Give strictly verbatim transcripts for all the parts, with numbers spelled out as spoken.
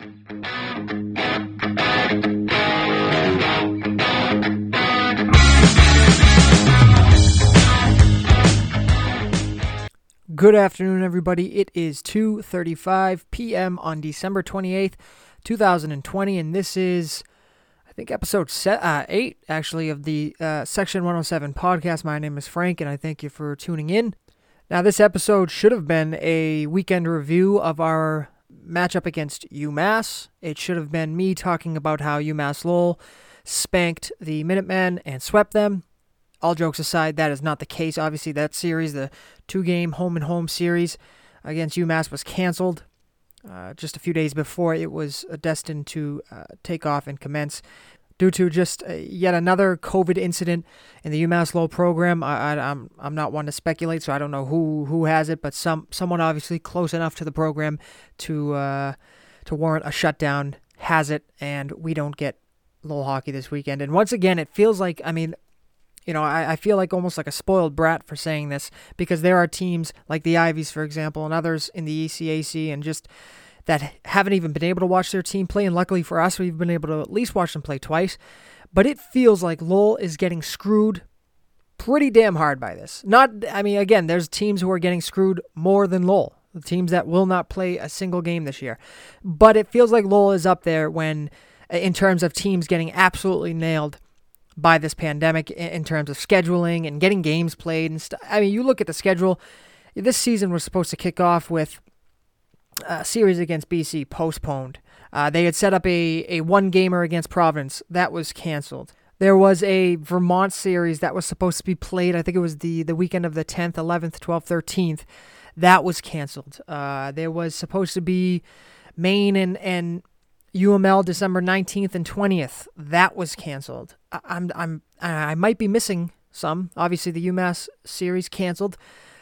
Good afternoon, everybody. It is two thirty-five p.m. on December twenty-eighth, twenty twenty, and this is, I think, episode set, uh, eight, actually, of the uh, Section one oh seven podcast. My name is Frank, and I thank you for tuning in. Now, this episode should have been a weekend review of our matchup against UMass. It should have been me talking about how UMass Lowell spanked the Minutemen and swept them. All jokes aside, that is not the case. Obviously, that series, the two-game home-and-home series against UMass, was canceled uh, just a few days before it was destined to uh, take off and commence due to just uh, yet another COVID incident in the UMass Lowell program. I, I, I'm I'm not one to speculate, so I don't know who, who has it, but some someone obviously close enough to the program to uh, to warrant a shutdown has it, and we don't get Lowell hockey this weekend. And once again, it feels like, I mean, You know, I, I feel like almost like a spoiled brat for saying this, because there are teams like the Ivies, for example, and others in the E C A C and just that haven't even been able to watch their team play. And luckily for us, we've been able to at least watch them play twice. But it feels like Lowell is getting screwed pretty damn hard by this. Not, I mean, again, there's teams who are getting screwed more than Lowell, the teams that will not play a single game this year. But it feels like Lowell is up there when, in terms of teams getting absolutely nailed by this pandemic in terms of scheduling and getting games played and stuff. I mean, you look at the schedule. This season was supposed to kick off with a series against B C postponed. Uh, they had set up a, a one-gamer against Providence. That was canceled. There was a Vermont series that was supposed to be played. I think it was the, the weekend of the tenth, eleventh, twelfth, thirteenth. That was canceled. Uh, there was supposed to be Maine and, and U M L December nineteenth and twentieth. That was canceled. I, I'm I'm I might be missing some. Obviously, the UMass series canceled.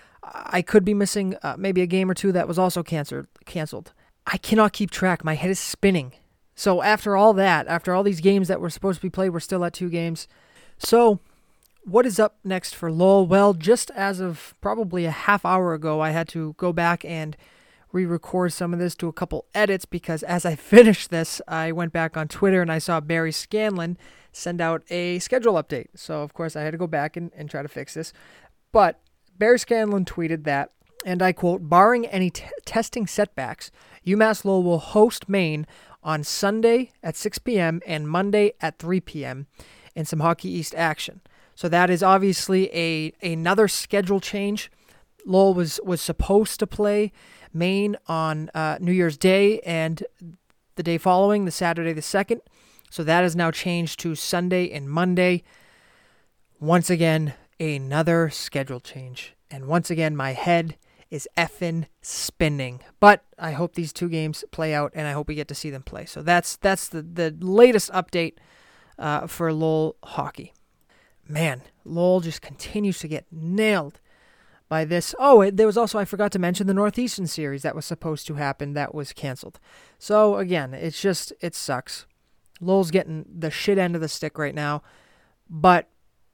I could be missing uh, maybe a game or two that was also canceled. Canceled. I cannot keep track. My head is spinning. So after all that, after all these games that were supposed to be played, we're still at two games. So what is up next for Lowell? Well, just as of probably a half hour ago, I had to go back and re-record some of this, do a couple edits, because as I finished this, I went back on Twitter and I saw Barry Scanlon send out a schedule update. So, of course, I had to go back and, and try to fix this. But Barry Scanlon tweeted that, and I quote, "Barring any t- testing setbacks, UMass Lowell will host Maine on Sunday at six p.m. and Monday at three p.m. in some Hockey East action." So that is obviously a another schedule change. Lowell was, was supposed to play Maine on uh, New Year's Day and the day following, the Saturday the second. So that is now changed to Sunday and Monday. Once again, another schedule change. And once again, my head is effing spinning. But I hope these two games play out, and I hope we get to see them play. So that's that's the, the latest update uh, for Lowell hockey. Man, Lowell just continues to get nailed by this. Oh, it, there was also, I forgot to mention, the Northeastern series that was supposed to happen that was canceled. So, again, it's just, it sucks. Lowell's getting the shit end of the stick right now, but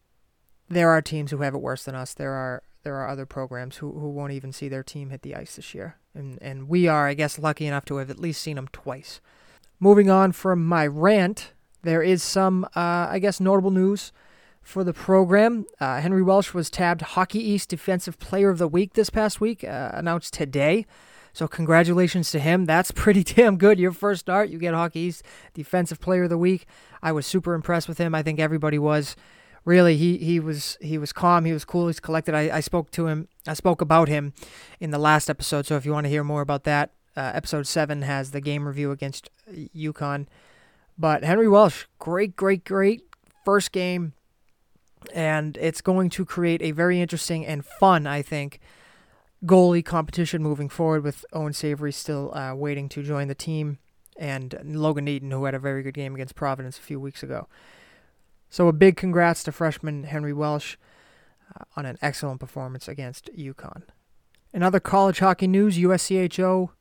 there are teams who have it worse than us. There are there are other programs who, who won't even see their team hit the ice this year, and, and we are, I guess, lucky enough to have at least seen them twice. Moving on from my rant, there is some, uh, I guess, notable news for the program. Uh, Henry Welsh was tabbed Hockey East Defensive Player of the Week this past week, uh, announced today. So congratulations to him. That's pretty damn good. Your first start, you get Hockey East Defensive Player of the Week. I was super impressed with him. I think everybody was. Really, he he was he was calm. He was cool. He's collected. I, I spoke to him. I spoke about him in the last episode. So if you want to hear more about that, uh, episode seven has the game review against UConn. But Henry Welsh, great, great, great first game. And it's going to create a very interesting and fun, I think, goalie competition moving forward, with Owen Savory still uh, waiting to join the team, and Logan Eaton, who had a very good game against Providence a few weeks ago. So a big congrats to freshman Henry Welsh uh, on an excellent performance against UConn. In other college hockey news, U S C H O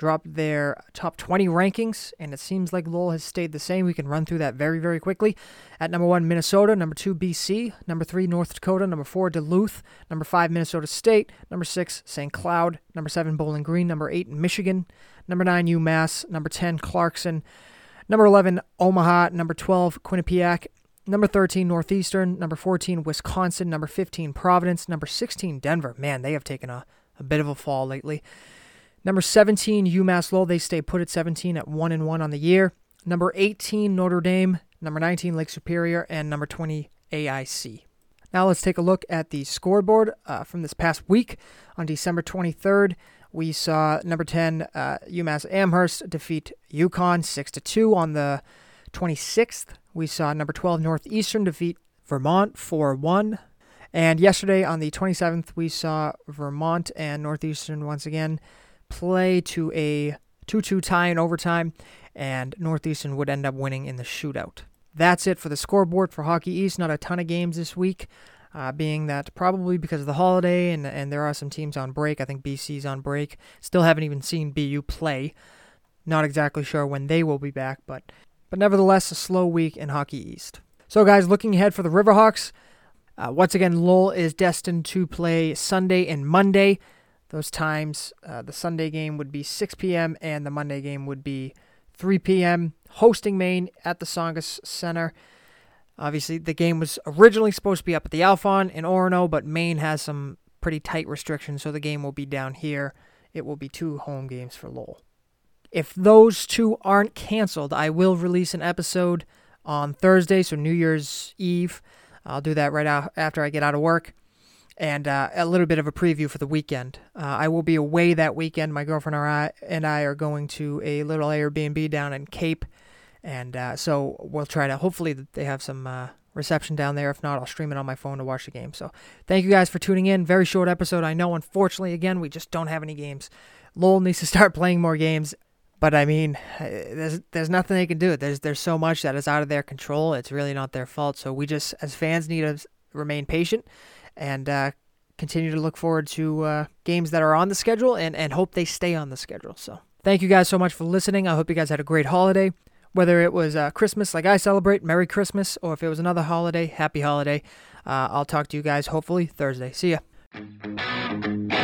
dropped their top twenty rankings, and it seems like Lowell has stayed the same. We can run through that very, very quickly. At number one, Minnesota. Number two, B C. Number three, North Dakota. Number four, Duluth. Number five, Minnesota State. Number six, Saint Cloud. Number seven, Bowling Green. Number eight, Michigan. Number nine, UMass. Number ten, Clarkson. Number eleven, Omaha. Number twelve, Quinnipiac. Number thirteen, Northeastern. Number fourteen, Wisconsin. Number fifteen, Providence. Number sixteen, Denver. Man, they have taken a, a bit of a fall lately. Number seventeen, UMass Lowell. They stay put at seventeen at one and one on the year. Number eighteen, Notre Dame. Number nineteen, Lake Superior. And number twenty, A I C. Now let's take a look at the scoreboard uh, from this past week. On December twenty-third, we saw number ten, uh, UMass Amherst defeat UConn six to two. On the twenty-sixth, we saw number twelve, Northeastern defeat Vermont four one. And yesterday, on the twenty-seventh, we saw Vermont and Northeastern once again play to a two two tie in overtime, and Northeastern would end up winning in the shootout. That's it for the scoreboard for Hockey East. Not a ton of games this week, uh, being that probably because of the holiday, and, and there are some teams on break. I think B C's on break. Still haven't even seen B U play. Not exactly sure when they will be back, but, but nevertheless, a slow week in Hockey East. So guys, looking ahead for the Riverhawks, uh, once again, Lowell is destined to play Sunday and Monday. Those times, uh, the Sunday game would be six p.m. and the Monday game would be three p.m. Hosting Maine at the Tsongas Center. Obviously, the game was originally supposed to be up at the Alphon in Orono, but Maine has some pretty tight restrictions, so the game will be down here. It will be two home games for Lowell. If those two aren't canceled, I will release an episode on Thursday, so New Year's Eve. I'll do that right after I get out of work. And uh, a little bit of a preview for the weekend. Uh, I will be away that weekend. My girlfriend and I, and I are going to a little Airbnb down in Cape. And uh, so we'll try to, hopefully they have some uh, reception down there. If not, I'll stream it on my phone to watch the game. So thank you guys for tuning in. Very short episode. I know, unfortunately, again, we just don't have any games. Lowell needs to start playing more games. But, I mean, there's there's nothing they can do. There's, there's so much that is out of their control. It's really not their fault. So we just, as fans, need to remain patient and uh, continue to look forward to uh, games that are on the schedule and, and hope they stay on the schedule. So thank you guys so much for listening. I hope you guys had a great holiday. Whether it was uh, Christmas like I celebrate, Merry Christmas, or if it was another holiday, Happy Holiday. Uh, I'll talk to you guys hopefully Thursday. See ya.